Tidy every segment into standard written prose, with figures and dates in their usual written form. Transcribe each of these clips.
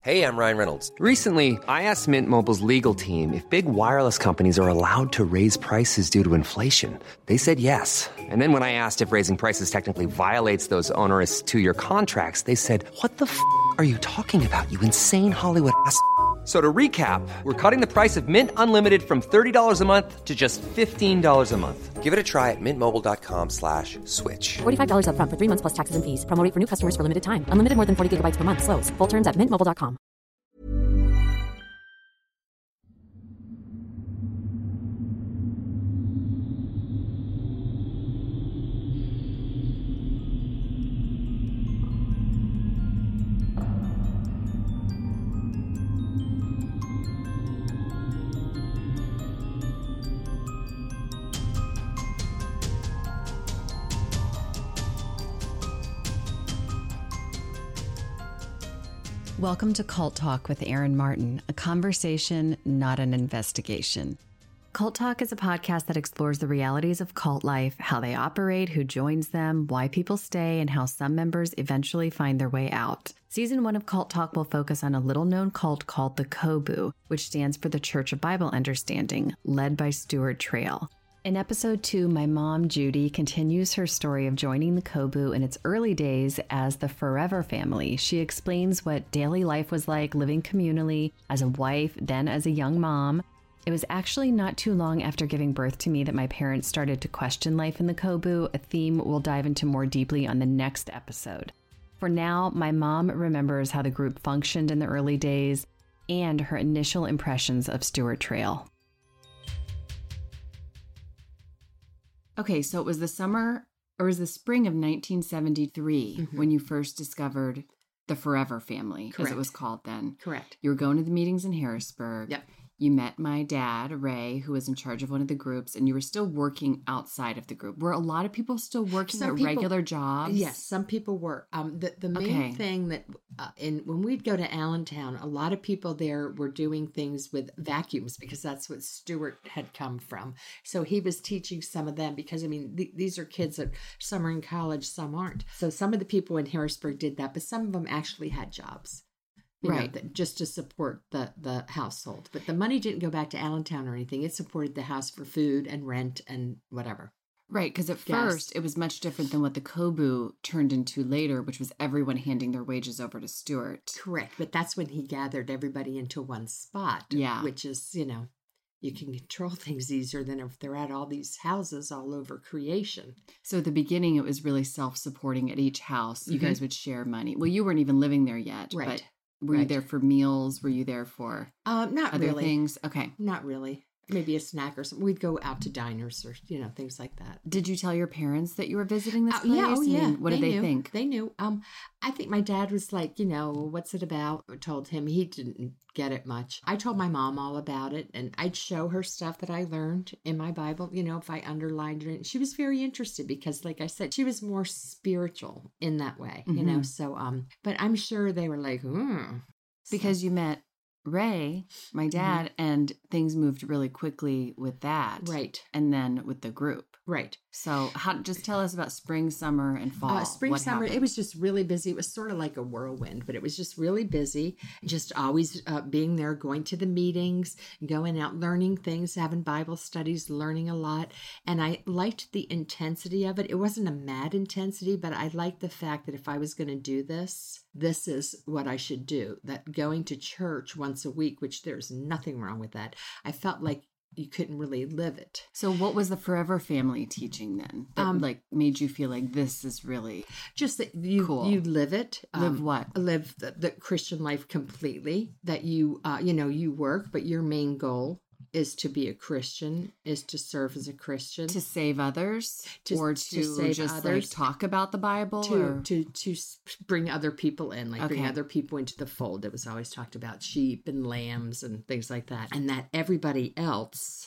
Hey, I'm Ryan Reynolds. Recently, I asked Mint Mobile's legal team if big wireless companies are allowed to raise prices due to inflation. They said yes. And then when I asked if raising prices technically violates those onerous two-year contracts, they said, "What the f*** are you talking about, you insane Hollywood ass?" So to recap, we're cutting the price of Mint Unlimited from $30 a month to just $15 a month. Give it a try at mintmobile.com/switch. $45 up front for 3 months plus taxes and fees. Promo rate for new customers for limited time. Unlimited more than 40 gigabytes per month. Slows full terms at mintmobile.com. Welcome to Cult Talk with Aaron Martin, a conversation, not an investigation. Cult Talk is a podcast that explores the realities of cult life, how they operate, who joins them, why people stay, and how some members eventually find their way out. Season 1 of Cult Talk will focus on a little-known cult called the COBU, which stands for the Church of Bible Understanding, led by Stuart Trail. In episode 2, my mom, Judy, continues her story of joining the COBU in its early days as the Forever Family. She explains what daily life was like living communally as a wife, then as a young mom. It was actually not too long after giving birth to me that my parents started to question life in the COBU, a theme we'll dive into more deeply on the next episode. For now, my mom remembers how the group functioned in the early days and her initial impressions of Stuart Trail. Okay, so it was the summer, or was the spring of 1973 when you first discovered the Forever Family, as it was called then. Correct. You were going to the meetings in Harrisburg. Yep. You met my dad, Ray, who was in charge of one of the groups, and you were still working outside of the group. Were a lot of people still working regular jobs? Yes, some people were. The main thing that when we'd go to Allentown, a lot of people there were doing things with vacuums because that's what Stuart had come from. So he was teaching some of them because, I mean, these are kids that some are in college, some aren't. So some of the people in Harrisburg did that, but some of them actually had jobs. You know, just to support the household. But the money didn't go back to Allentown or anything. It supported the house for food and rent and whatever. Right, because at first it was much different than what the COBU turned into later, which was everyone handing their wages over to Stuart. Correct, but that's when he gathered everybody into one spot. Yeah. Which is, you know, you can control things easier than if they're at all these houses all over creation. So at the beginning, it was really self-supporting at each house. You guys would share money. Well, you weren't even living there yet, right. But were you there for meals? Were you there for not other really. things? Okay. Not really. Maybe a snack or something. We'd go out to diners or, you know, things like that. Did you tell your parents that you were visiting this place? Yeah, I mean, what did they think? They knew. I think my dad was like, you know, what's it about? I told him. He didn't get it much. I told my mom all about it, and I'd show her stuff that I learned in my Bible, you know, if I underlined it. She was very interested because, like I said, she was more spiritual in that way, you know. So, but I'm sure they were like, Because you met Ray, my dad, and things moved really quickly with that. Right. And then with the group. Right. So just tell us about spring, summer, and fall. Summer, it was just really busy. It was sort of like a whirlwind, but it was just really busy. Just always being there, going to the meetings, going out, learning things, having Bible studies, learning a lot. And I liked the intensity of it. It wasn't a mad intensity, but I liked the fact that if I was going to do this is what I should do. That going to church once a week, which there's nothing wrong with that. I felt like you couldn't really live it. So what was the Forever Family teaching then that made you feel like this is really just that you cool. You live it. Live what? Live the Christian life completely. That you you work, but your main goal is to be a Christian, is to serve as a Christian, to save others, or to save just others, like talk about the Bible, to bring other people in, bring other people into the fold. It was always talked about sheep and lambs and things like that, and that everybody else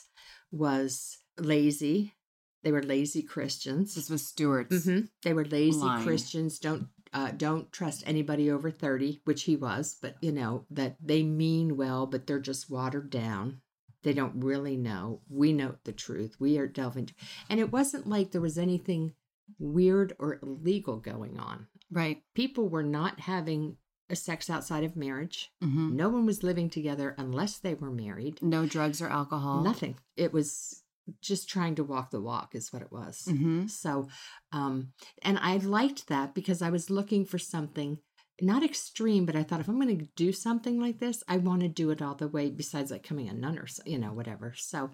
was lazy. They were lazy Christians. This was Stuart's. They were lazy line. Christians. Don't trust anybody over 30, which he was, but that they mean well, but they're just watered down. They don't really know. We know the truth. We are delving. And it wasn't like there was anything weird or illegal going on. Right. People were not having sex outside of marriage. Mm-hmm. No one was living together unless they were married. No drugs or alcohol. Nothing. It was just trying to walk the walk is what it was. Mm-hmm. So, and I liked that because I was looking for something not extreme, but I thought if I'm going to do something like this, I want to do it all the way besides like coming a nun or, whatever. So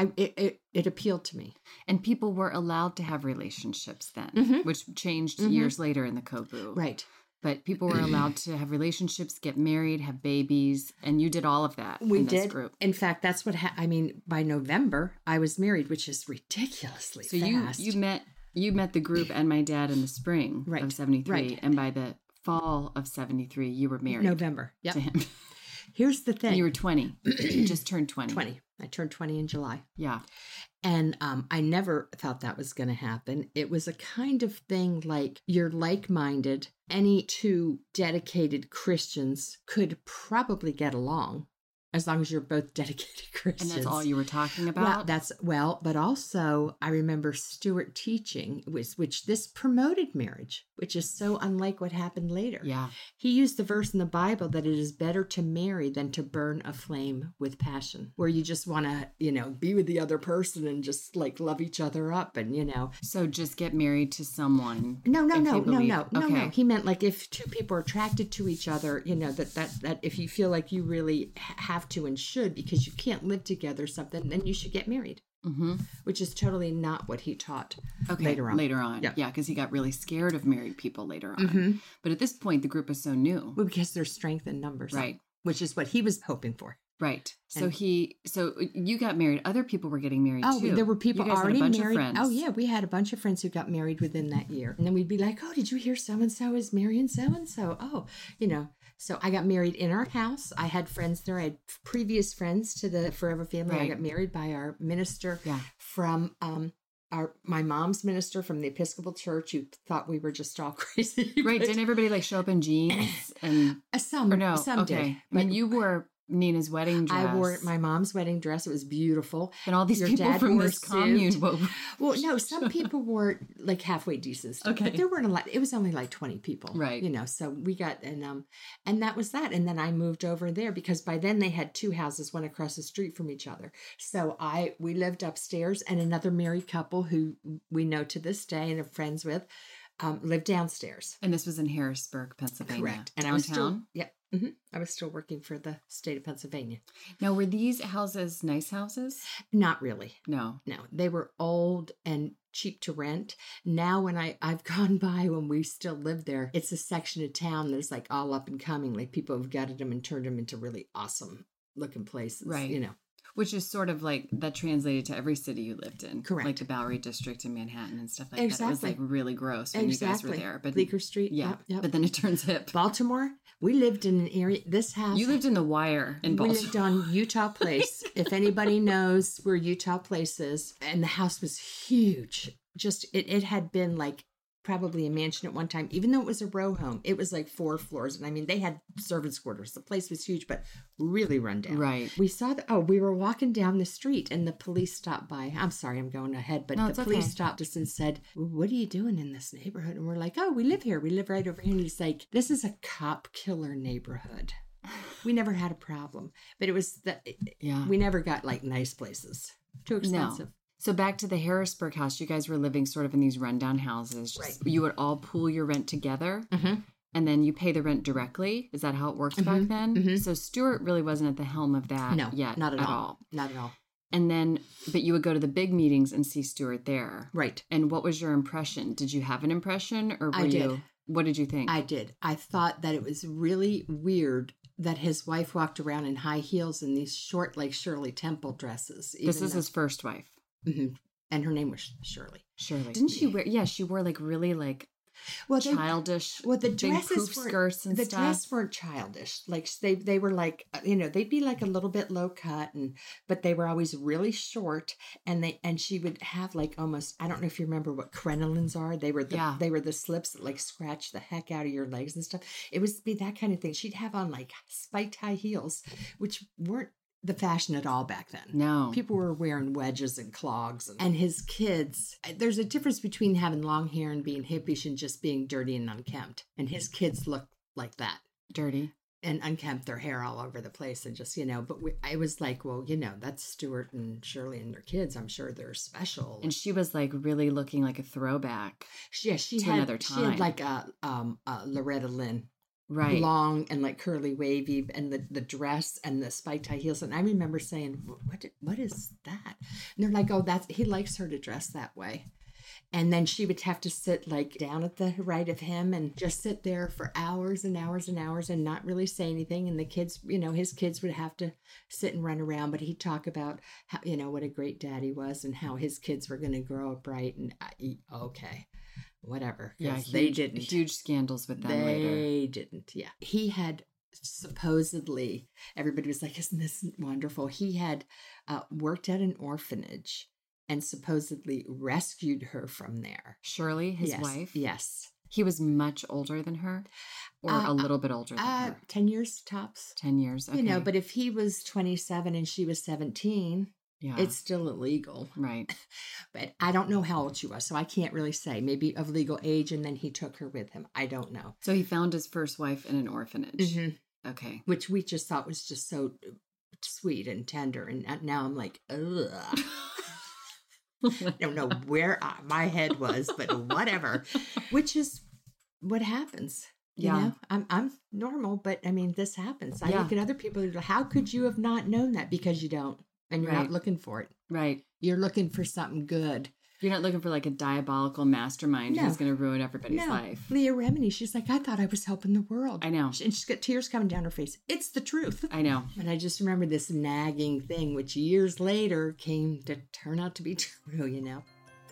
it appealed to me. And people were allowed to have relationships then, which changed years later in the Kobu. Right. But people were allowed to have relationships, get married, have babies, and you did all of that in this group. In fact, that's what by November, I was married, which is ridiculously fast. So you met the group and my dad in the spring of 73, right. and by the fall of 73, you were married. November, to him. Here's the thing. And you were 20. You just turned 20. 20. I turned 20 in July. Yeah. And I never thought that was going to happen. It was a kind of thing like you're like-minded. Any two dedicated Christians could probably get along as long as you're both dedicated Christians. And that's all you were talking about? But also I remember Stuart teaching, which this promoted marriage, which is so unlike what happened later. Yeah. He used the verse in the Bible that it is better to marry than to burn a flame with passion, where you just want to, be with the other person and just like love each other up and, So just get married to someone. No. Okay. He meant like if two people are attracted to each other, that if you feel like you really have to and should because you can't live together something, then you should get married. Mm-hmm. Which is totally not what he taught later on. Yeah, because he got really scared of married people later on. Mm-hmm. But at this point, the group was so new. Well, because there's strength in numbers. Right. Which is what he was hoping for. Right. So you got married. Other people were getting married too. There were people you guys already had a bunch married. Of friends. Oh yeah, we had a bunch of friends who got married within that year. And then we'd be like, "Oh, did you hear so and so is marrying so and so?" Oh, So I got married in our house. I had friends there. I had previous friends to the Forever Family. Right. I got married by our minister from my mom's minister from the Episcopal Church, who thought we were just all crazy. Right? Didn't everybody show up in jeans and some did. But you wore Nina's wedding dress. I wore my mom's wedding dress. It was beautiful. And all these people from this commune. Well, no, some people wore like halfway decent stuff. Okay. But there weren't a lot. It was only like 20 people. Right. So we got, and that was that. And then I moved over there because by then they had two houses, one across the street from each other. So we lived upstairs, and another married couple who we know to this day and are friends with lived downstairs. And this was in Harrisburg, Pennsylvania. Correct. And downtown? I was still working for the state of Pennsylvania. Now, were these houses nice houses? Not really. No. They were old and cheap to rent. Now, when I've gone by when we still live there, it's a section of town that's like all up and coming. Like people have gutted them and turned them into really awesome looking places. Right. Which is sort of like that translated to every city you lived in. Correct. Like the Bowery District in Manhattan and stuff like Exactly. that. It was like really gross when you guys were there. But Bleecker Street. Yeah. Yep. But then it turns hip. Baltimore, we lived in an area, this house. You lived in the Wire in Baltimore. We lived on Utah Place. If anybody knows where Utah Place is. And the house was huge. Just, it had been like probably a mansion at one time, even though it was a row home. It was like 4 floors. And I mean, they had servants' quarters. The place was huge, but really run down. Right. We saw we were walking down the street and the police stopped by. I'm sorry, I'm going ahead, but the police stopped us and said, "What are you doing in this neighborhood?" And we're like, "Oh, we live here. We live right over here." And he's like, "This is a cop killer neighborhood." We never had a problem, but it was we never got like nice places. Too expensive. No. So back to the Harrisburg house, you guys were living sort of in these rundown houses. Right. You would all pool your rent together, and then you pay the rent directly. Is that how it worked back then? Mm-hmm. So Stuart really wasn't at the helm of that yet. Not at all. Not at all. And then, but you would go to the big meetings and see Stuart there. Right. And what was your impression? Did you have an impression, or I did. What did you think? I did. I thought that it was really weird that his wife walked around in high heels and these short, like Shirley Temple dresses. This is his first wife. Mm-hmm. And her name was Shirley. Didn't she wear? Yeah, she wore like really like childish. The big dresses poof skirts and the stuff. dresses weren't childish. Like they were like they'd be like a little bit low cut, but they were always really short. And she would have like almost, I don't know if you remember what crinolines are. They were the slips that like scratch the heck out of your legs and stuff. It would be that kind of thing. She'd have on like spiked high heels, which weren't the fashion at all back then. No. People were wearing wedges and clogs. And his kids, there's a difference between having long hair and being hippish and just being dirty and unkempt. And his kids looked like that. Dirty. And unkempt, their hair all over the place, and just, but I was like, well, that's Stuart and Shirley and their kids. I'm sure they're special. And she was like really looking like a throwback. She had another time. She had like a Loretta Lynn, right, long and like curly, wavy, and the dress and the spiked high heels. And I remember saying, what is that? And they're like, oh, he likes her to dress that way. And then she would have to sit like down at the right of him and just sit there for hours and hours and hours and not really say anything. And the kids, his kids would have to sit and run around. But he'd talk about how, what a great dad he was and how his kids were going to grow up right. And okay, whatever. Yeah, they didn't. Huge scandals with them later. They didn't. Yeah. He had supposedly, everybody was like, isn't this wonderful? He had worked at an orphanage and supposedly rescued her from there. Shirley, his wife? Yes. He was much older than her? Or a little bit older than her? 10 years tops. 10 years, okay. But if he was 27 and she was 17, it's still illegal. Right. But I don't know how old she was, so I can't really say. Maybe of legal age, and then he took her with him. I don't know. So he found his first wife in an orphanage. Mm-hmm. Okay. Which we just thought was just so sweet and tender. And now I'm like, ugh. I don't know where my head was, but whatever. Which is what happens. You know, I'm normal, but I mean, this happens. I look at other people. How could you have not known that? Because you don't, and you're not looking for it. Right. You're looking for something good. You're not looking for like a diabolical mastermind who's going to ruin everybody's life. Leah Remini, she's like, I thought I was helping the world. I know. And she's got tears coming down her face. It's the truth. I know. And I just remember this nagging thing, which years later came to turn out to be true,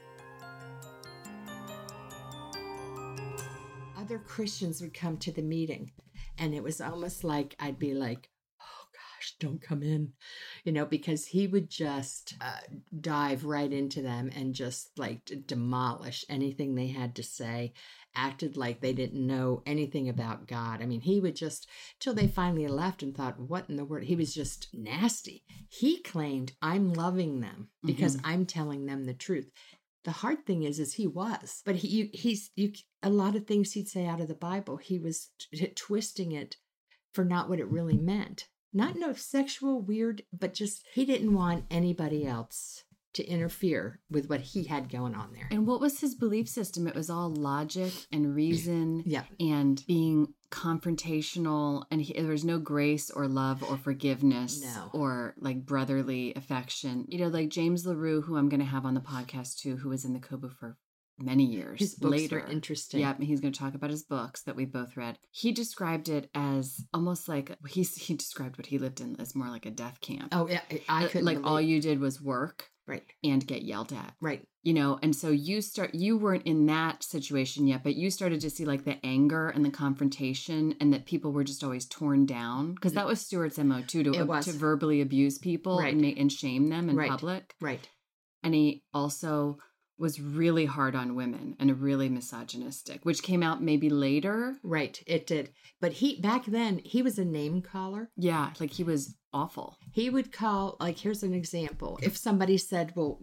Other Christians would come to the meeting, and it was almost like I'd be like, don't come in, because he would just dive right into them and just like demolish anything they had to say, acted like they didn't know anything about God. I mean, he would just, till they finally left and thought, what in the world? He was just nasty. He claimed, I'm loving them because I'm telling them the truth. The hard thing is he was, but he's a lot of things he'd say out of the Bible, he was twisting it for not what it really meant. Not no sexual weird, but just he didn't want anybody else to interfere with what he had going on there. And what was his belief system? It was all logic and reason and being confrontational, and there was no grace or love or forgiveness or like brotherly affection. Like James LaRue, who I'm going to have on the podcast too, who was in the COBU for many years his books later. Were interesting. Yeah, he's going to talk about his books that we both read. He described it as almost like he described what he lived in as more like a death camp. Oh yeah, I couldn't like all you did was work, right, and get yelled at, right. And so you weren't in that situation yet, but you started to see like the anger and the confrontation, and that people were just always torn down, because that was Stuart's MO too, to verbally abuse people and shame them in public, right. And he also was really hard on women and really misogynistic, which came out maybe later. Right, it did. But back then, he was a name caller. Yeah, like he was awful. He would call, like, here's an example. If somebody said, well,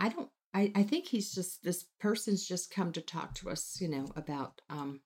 I think this person's just come to talk to us, about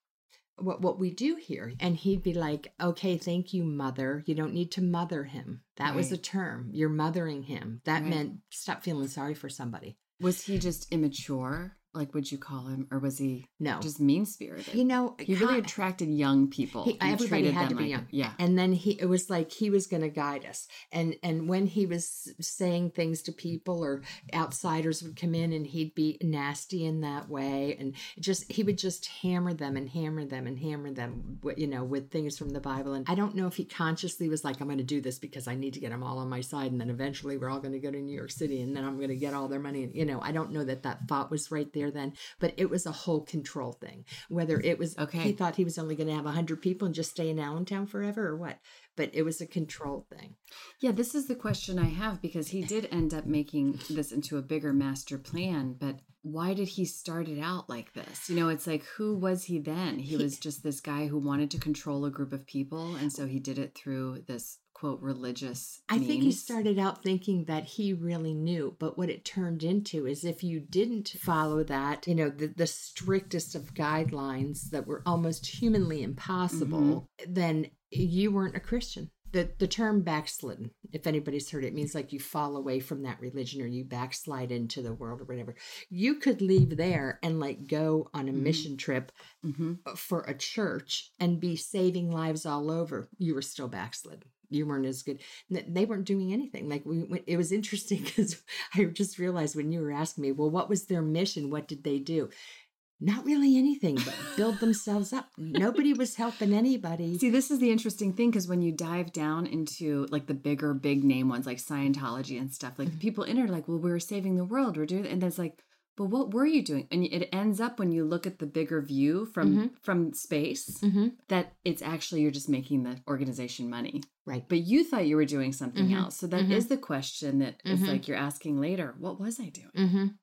what we do here. And he'd be like, okay, thank you, mother. You don't need to mother him. That was a term. You're mothering him. That meant stop feeling sorry for somebody. Was he just immature? Like, would you call him, or was he just mean-spirited? He really attracted young people. Everybody had to be young. Yeah. And then it was like he was going to guide us. And when he was saying things to people, or outsiders would come in, and he'd be nasty in that way. And he would just hammer them and hammer them and hammer them, with things from the Bible. And I don't know if he consciously was like, I'm going to do this because I need to get them all on my side. And then eventually we're all going to go to New York City, and then I'm going to get all their money. I don't know that thought was right there then, but it was a whole control thing. Whether it was he thought he was only going to have 100 people and just stay in Allentown forever, or what, but it was a control thing. Yeah, this is the question I have, because he did end up making this into a bigger master plan, but why did he start it out like this? It's like, who was he then? He was just this guy who wanted to control a group of people, and so he did it through this quote religious means. I think he started out thinking that he really knew, but what it turned into is, if you didn't follow that, the strictest of guidelines that were almost humanly impossible, then you weren't a Christian. The term backslidden, if anybody's heard it, means like you fall away from that religion or you backslide into the world or whatever. You could leave there and like go on a mission trip for a church and be saving lives all over. You were still backslidden. You weren't as good. They weren't doing anything. Like it was interesting because I just realized when you were asking me, well, what was their mission? What did they do? Not really anything, but build themselves up. Nobody was helping anybody. See, this is the interesting thing, because when you dive down into like the big name ones like Scientology and stuff, like the people in it are like, well, we're saving the world, we're doing, and it's like, but what were you doing? And it ends up when you look at the bigger view from space, that it's actually you're just making the organization money. Right. But you thought you were doing something else. So that is the question that is like you're asking later, what was I doing?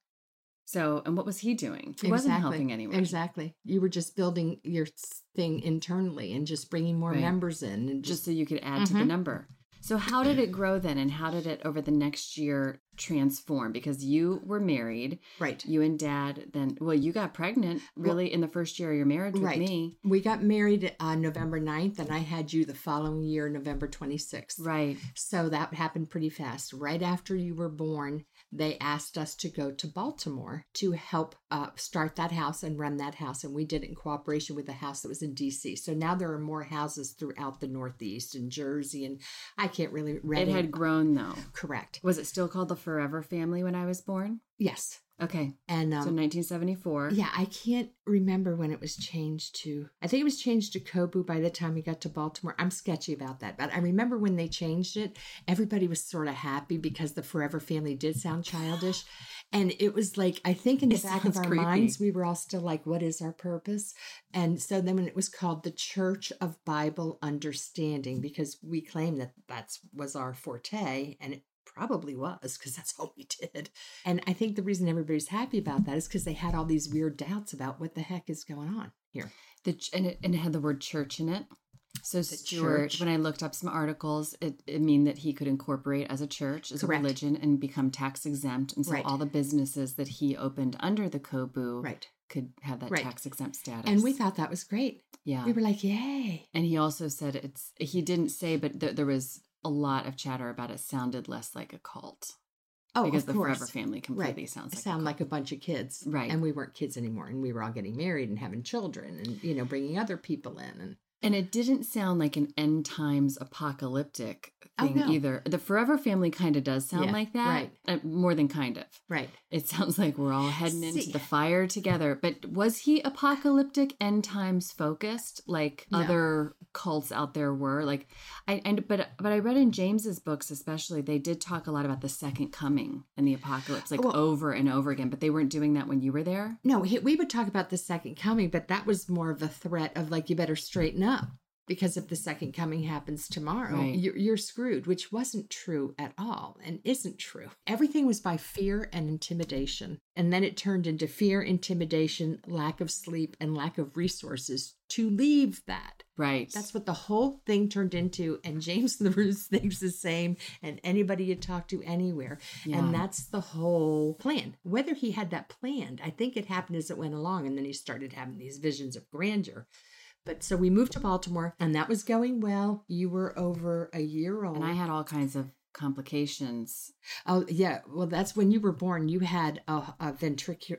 So, and what was he doing? He wasn't helping anyone. Exactly. You were just building your thing internally and just bringing more members in. And just so you could add to the number. So how did it grow then? And how did it over the next year transform? Because you were married. Right. You and Dad then, well, you got pregnant really in the first year of your marriage with me. We got married on November 9th and I had you the following year, November 26th. Right. So that happened pretty fast. Right after you were born, they asked us to go to Baltimore to help start that house and run that house. And we did it in cooperation with the house that was in D.C. So now there are more houses throughout the Northeast and Jersey. And I can't really... It had grown though. Correct. Was it still called the Forever Family when I was born? Yes. Okay. And so 1974. Yeah, I can't remember when it was changed to, I think it was changed to Kobu by the time we got to Baltimore. I'm sketchy about that, but I remember when they changed it, everybody was sort of happy because the Forever Family did sound childish. And it was like, I think in the back of our minds, we were all still like, what is our purpose? And so then when it was called the Church of Bible Understanding, because we claimed that was our forte, and it probably was, because that's all we did. And I think the reason everybody's happy about that is because they had all these weird doubts about what the heck is going on here. And it had the word church in it. So the Stuart, church. when I looked up some articles, it mean that he could incorporate as a church, as Correct. a religion, and become tax exempt. And so Right. all the businesses that he opened under the Kobu Right. could have that Right. tax exempt status. And we thought that was great. Yeah. We were like, yay. And he also said he didn't say, but there was a lot of chatter about it sounded less like a cult. Oh, because of the course. Forever Family completely Right. sounds like sound like a bunch of kids. Right. And we weren't kids anymore. And we were all getting married and having children and, bringing other people in. And it didn't sound like an end times apocalyptic thing no. either. The Forever Family kind of does sound like that. Right. More than kind of. Right. It sounds like we're all heading into the fire together. But was he apocalyptic, end times focused, like other cults out there were? Like, but I read in James's books, especially, they did talk a lot about the second coming and the apocalypse, over and over again. But they weren't doing that when you were there. No, we would talk about the second coming, but that was more of a threat of like, you better straighten up. Because if the second coming happens tomorrow, Right. you're screwed, which wasn't true at all and isn't true. Everything was by fear and intimidation. And then it turned into fear, intimidation, lack of sleep, and lack of resources to leave that. Right. That's what the whole thing turned into. And James LaRue thinks the same, and anybody you talk to anywhere. Yeah. And that's the whole plan. Whether he had that planned, I think it happened as it went along. And then he started having these visions of grandeur. But so we moved to Baltimore and that was going well. You were over a year old. And I had all kinds of complications. Oh, yeah. Well, that's when you were born. You had a ventricular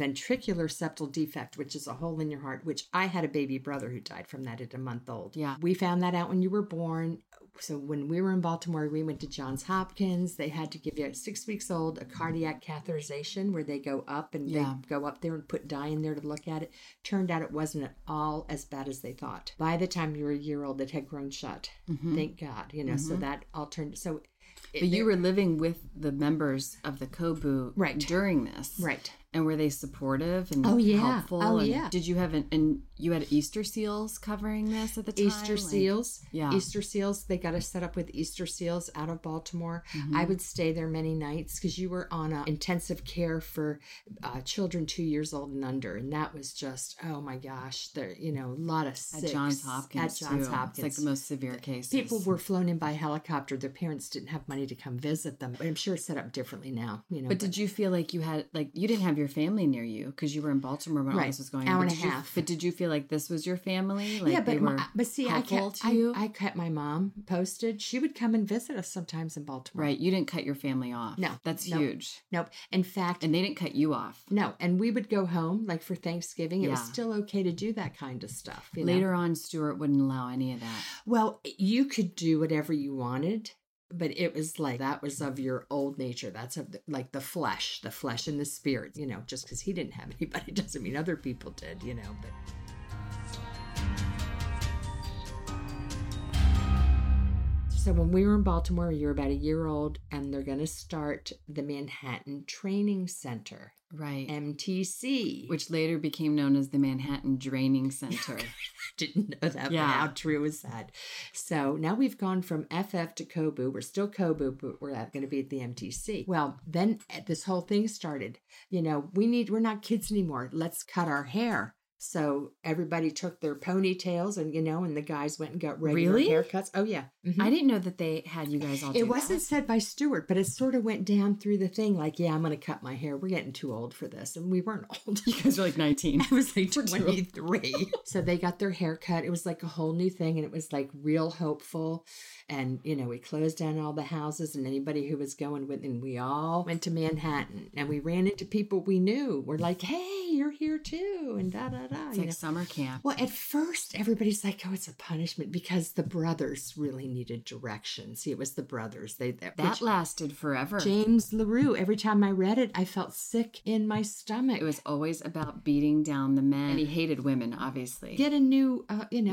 septal defect, which is a hole in your heart, which I had a baby brother who died from that at a month old. Yeah. We found that out when you were born. So when we were in Baltimore, we went to Johns Hopkins. They had to give you at 6 weeks old a cardiac catheterization where they go up and they go up there and put dye in there to look at it. Turned out it wasn't at all as bad as they thought. By the time you were a year old, it had grown shut. Mm-hmm. Thank God, so that all turned. So but you were living with the members of the Kobu during this. Right. And were they supportive and helpful? Oh, and yeah. Did you have and you had Easter seals covering this at the time? Easter seals. Yeah. Easter seals. They got us set up with Easter seals out of Baltimore. Mm-hmm. I would stay there many nights because you were on intensive care for children 2 years old and under. And that was just, oh my gosh, there, a lot of sick. At Johns Hopkins. At Johns Hopkins. It's like the most severe cases. People were flown in by helicopter. Their parents didn't have money to come visit them. But I'm sure it's set up differently now, you know. But did you feel like you had, like, you didn't have your family near you because you were in Baltimore when all this was going on? Hour and a half. But did you feel like this was your family? Like, yeah, but see, I kept my mom posted. She would come and visit us sometimes in Baltimore. Right. You didn't cut your family off. No. That's huge. Nope. In fact. And they didn't cut you off. No. And we would go home, like for Thanksgiving. It was still okay to do that kind of stuff. Later on, Stuart wouldn't allow any of that. Well, you could do whatever you wanted, but it was like that was of your old nature. That's of like the flesh and the spirit, you know, just because he didn't have anybody doesn't mean other people did, you know, but. So when we were in Baltimore, you were about a year old, and they're going to start the Manhattan Training Center. Right. MTC. Which later became known as the Manhattan Draining Center. Didn't know that, but how true is that? So now we've gone from FF to KOBU. We're still KOBU, but we're going to be at the MTC. Well, then this whole thing started. You know, we're not kids anymore. Let's cut our hair. So everybody took their ponytails and, you know, and the guys went and got regular haircuts. Oh, yeah. Mm-hmm. I didn't know that they had you guys all do It wasn't said by Stuart, but it sort of went down through the thing like, yeah, I'm going to cut my hair. We're getting too old for this. And we weren't old. You guys were like 19. I was like 23. So they got their hair cut. It was like a whole new thing. And it was like real hopeful. And, you know, we closed down all the houses and anybody who was going with, and we all went to Manhattan and we ran into people we knew. We're like, hey, you're here too. And da-da-da. It's like summer camp. Well, at first, everybody's like, oh, it's a punishment because the brothers really needed direction. See, it was the brothers. That lasted forever. James LaRue, every time I read it, I felt sick in my stomach. It was always about beating down the men. And he hated women, obviously. Get a new,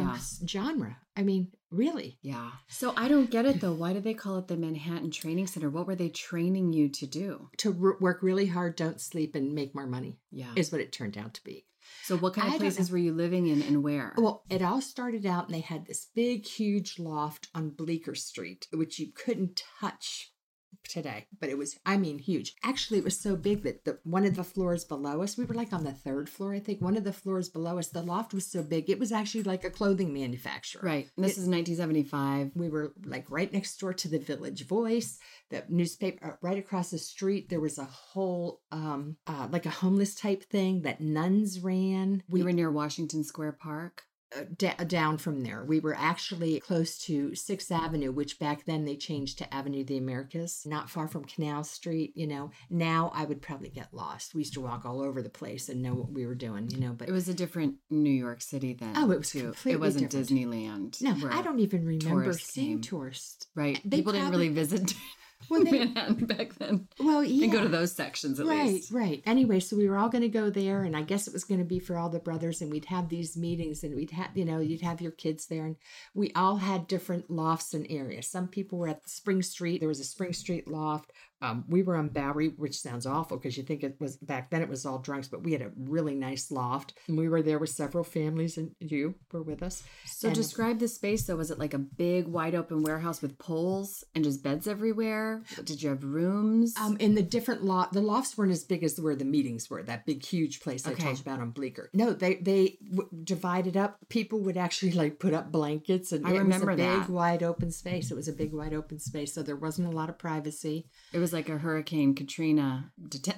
genre. I mean, really. Yeah. So I don't get it, though. Why did they call it the Manhattan Training Center? What were they training you to do? To work really hard, don't sleep, and make more money. Yeah. Is what it turned out to be. So what kind of places were you living in and where? Well, it all started out and they had this big, huge loft on Bleecker Street, which you couldn't touch today, but it was, I mean, huge. Actually, it was so big that one of the floors below us, we were like on the third floor, I think. One of the floors below us, the loft was so big, it was actually like a clothing manufacturer. Right. And this is 1975. We were like right next door to the Village Voice, the newspaper. Right across the street, there was a whole, like a homeless type thing that nuns ran. We were near Washington Square Park. Down from there. We were actually close to 6th Avenue, which back then they changed to Avenue of the Americas, not far from Canal Street, you know. Now I would probably get lost. We used to walk all over the place and know what we were doing, you know. But it was a different New York City then. Oh, it was completely It wasn't different. Disneyland. No, I don't even remember seeing tourists. Right. People didn't really visit Manhattan back then. Well, yeah. And go to those sections at least. Right. Anyway, so we were all going to go there, and I guess it was going to be for all the brothers, and we'd have these meetings, and we'd have, you know, you'd have your kids there, and we all had different lofts and areas. Some people were at Spring Street. There was a Spring Street loft. We were on Bowery, which sounds awful because you think it was, back then it was all drunks, but we had a really nice loft. And we were there with several families, and you were with us. So describe the space, though. Was it like a big, wide open warehouse with poles and just beds everywhere? Did you have rooms? In the different the lofts weren't as big as where the meetings were, that big, huge place I told you about on Bleecker. No, they divided up. People would actually like put up blankets, and it was a big, wide open space. It was a big, wide open space, so there wasn't a lot of privacy. It was like a Hurricane Katrina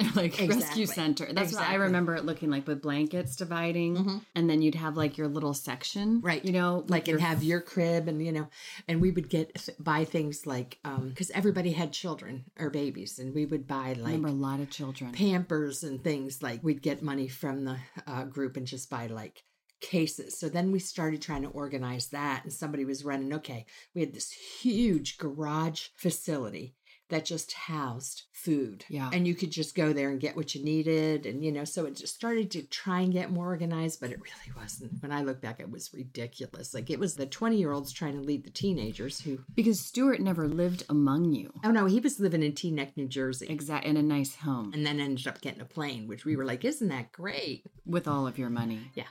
rescue center. That's what I remember it looking like, with blankets dividing, and then you'd have like your little section, right? You know, like and have your crib, and you know, and we would buy things like because everybody had children or babies, and we would buy like I remember a lot of children Pampers and things. Like we'd get money from the group and just buy like cases. So then we started trying to organize that, and somebody was running. Okay, we had this huge garage facility that just housed food. Yeah. And you could just go there and get what you needed. And, you know, so it just started to try and get more organized, but it really wasn't. When I look back, it was ridiculous. Like it was the 20-year-olds trying to lead the teenagers who... Because Stuart never lived among you. Oh, no, he was living in Teaneck, New Jersey. Exactly, in a nice home. And then ended up getting a plane, which we were like, isn't that great? With all of your money. Yeah.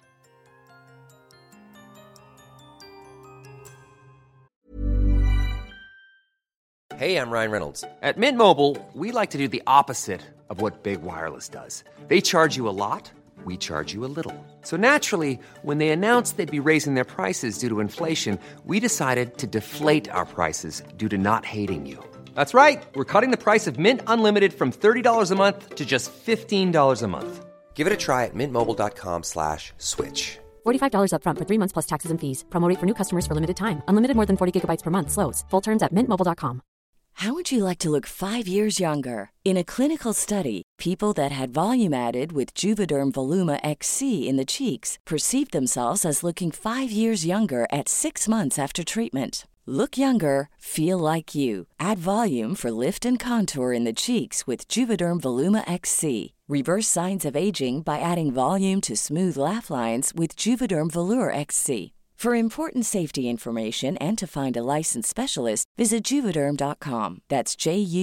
Hey, I'm Ryan Reynolds. At Mint Mobile, we like to do the opposite of what Big Wireless does. They charge you a lot, we charge you a little. So naturally, when they announced they'd be raising their prices due to inflation, we decided to deflate our prices due to not hating you. That's right. We're cutting the price of Mint Unlimited from $30 a month to just $15 a month. Give it a try at mintmobile.com/switch. $45 up front for 3 months plus taxes and fees. Promo rate for new customers for limited time. Unlimited more than 40 gigabytes per month. Slows full terms at mintmobile.com. How would you like to look 5 years younger? In a clinical study, people that had volume added with Juvederm Voluma XC in the cheeks perceived themselves as looking 5 years younger at 6 months after treatment. Look younger, feel like you. Add volume for lift and contour in the cheeks with Juvederm Voluma XC. Reverse signs of aging by adding volume to smooth laugh lines with Juvederm Volure XC. For important safety information and to find a licensed specialist, visit Juvederm.com. That's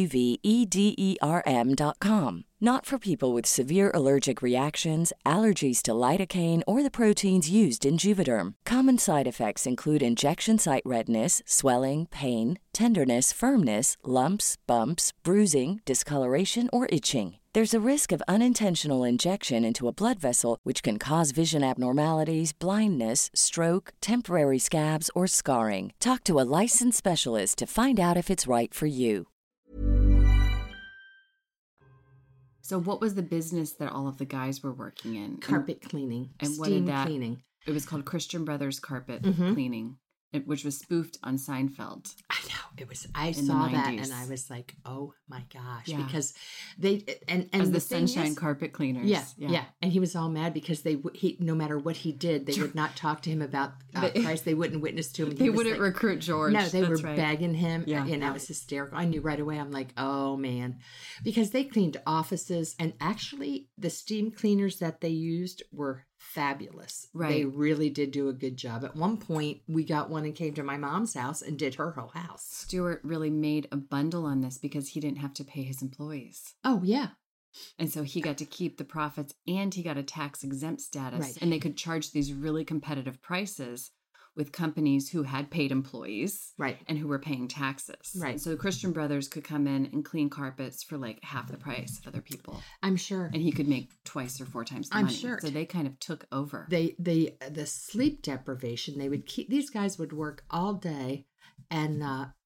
JUVEDERM.com. Not for people with severe allergic reactions, allergies to lidocaine, or the proteins used in Juvederm. Common side effects include injection site redness, swelling, pain, tenderness, firmness, lumps, bumps, bruising, discoloration, or itching. There's a risk of unintentional injection into a blood vessel, which can cause vision abnormalities, blindness, stroke, temporary scabs, or scarring. Talk to a licensed specialist to find out if it's right for you. So what was the business that all of the guys were working in? Carpet cleaning. And steam what did that cleaning. It was called Christian Brothers Carpet Cleaning, which was spoofed on Seinfeld. I know. It was. I saw that and I was like, "Oh my gosh!" Yeah. Because they and as the Sunshine Carpet Cleaners. Yeah. And he was all mad because he no matter what he did, they would not talk to him about price. They wouldn't witness to him. They wouldn't recruit George. No, they were begging him. Yeah, and that was hysterical. I knew right away. I'm like, "Oh man," because they cleaned offices, and actually, the steam cleaners that they used were fabulous. Right. They really did do a good job. At one point, we got one and came to my mom's house and did her whole house. Stuart really made a bundle on this because he didn't have to pay his employees. Oh, yeah. And so he got to keep the profits and he got a tax exempt status. Right. And they could charge these really competitive prices with companies who had paid employees, right, and who were paying taxes. Right. So the Christian Brothers could come in and clean carpets for like half the price of other people. I'm sure. And he could make twice or four times the money. I'm sure. So they kind of took over. The sleep deprivation, they would keep, these guys would work all day and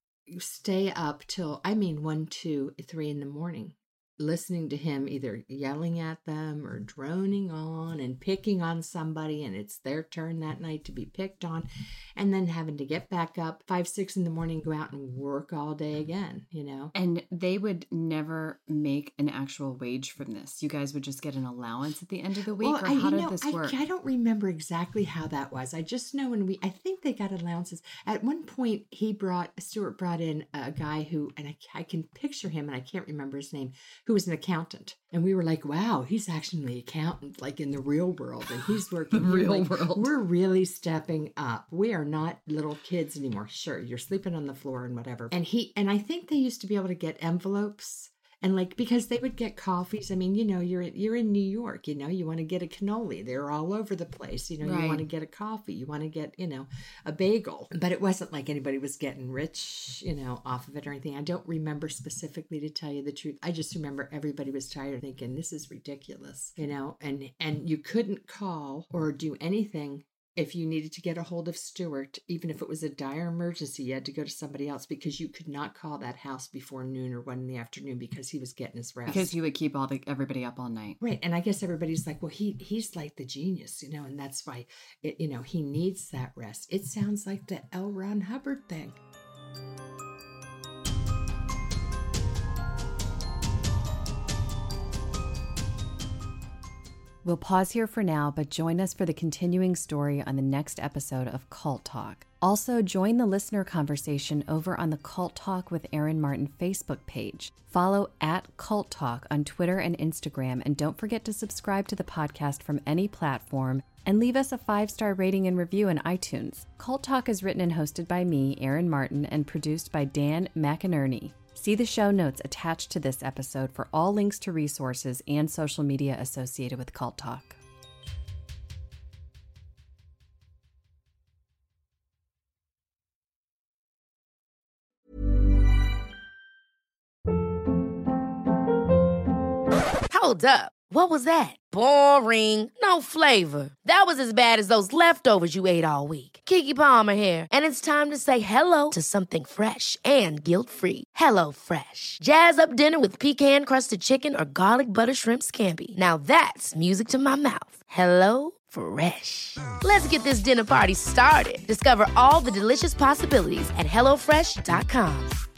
stay up till, 1, 2, 3 in the morning, listening to him either yelling at them or droning on and picking on somebody, and it's their turn that night to be picked on, and then having to get back up 5, 6 in the morning, go out and work all day again, you know. And they would never make an actual wage from this. You guys would just get an allowance at the end of the week, or how did this work? I don't remember exactly how that was. I just know I think they got allowances. At one point, Stuart brought in a guy who, and I can picture him, and I can't remember his name, who was an accountant. And we were like, wow, he's actually an accountant, like in the real world. And he's working real world. We're really stepping up. We are not little kids anymore. Sure, you're sleeping on the floor and whatever. And I think they used to be able to get envelopes. And because they would get coffees. You're in New York, you want to get a cannoli. They're all over the place. Right. You want to get a coffee. You want to get, a bagel. But it wasn't like anybody was getting rich, off of it or anything. I don't remember specifically, to tell you the truth. I just remember everybody was tired, thinking, this is ridiculous, and you couldn't call or do anything. If you needed to get a hold of Stuart, even if it was a dire emergency, you had to go to somebody else, because you could not call that house before noon or 1 in the afternoon, because he was getting his rest. Because he would keep everybody up all night. Right. And I guess everybody's like, well, he's like the genius, and that's why, he needs that rest. It sounds like the L. Ron Hubbard thing. We'll pause here for now, but join us for the continuing story on the next episode of Cult Talk. Also, join the listener conversation over on the Cult Talk with Aaron Martin Facebook page. Follow @Cult Talk on Twitter and Instagram, and don't forget to subscribe to the podcast from any platform and leave us a 5-star rating and review in iTunes. Cult Talk is written and hosted by me, Aaron Martin, and produced by Dan McInerney. See the show notes attached to this episode for all links to resources and social media associated with Cult Talk. Hold up. What was that? Boring. No flavor. That was as bad as those leftovers you ate all week. Keke Palmer here, and it's time to say hello to something fresh and guilt-free. Hello Fresh. Jazz up dinner with pecan-crusted chicken or garlic butter shrimp scampi. Now that's music to my mouth. Hello Fresh. Let's get this dinner party started. Discover all the delicious possibilities at HelloFresh.com.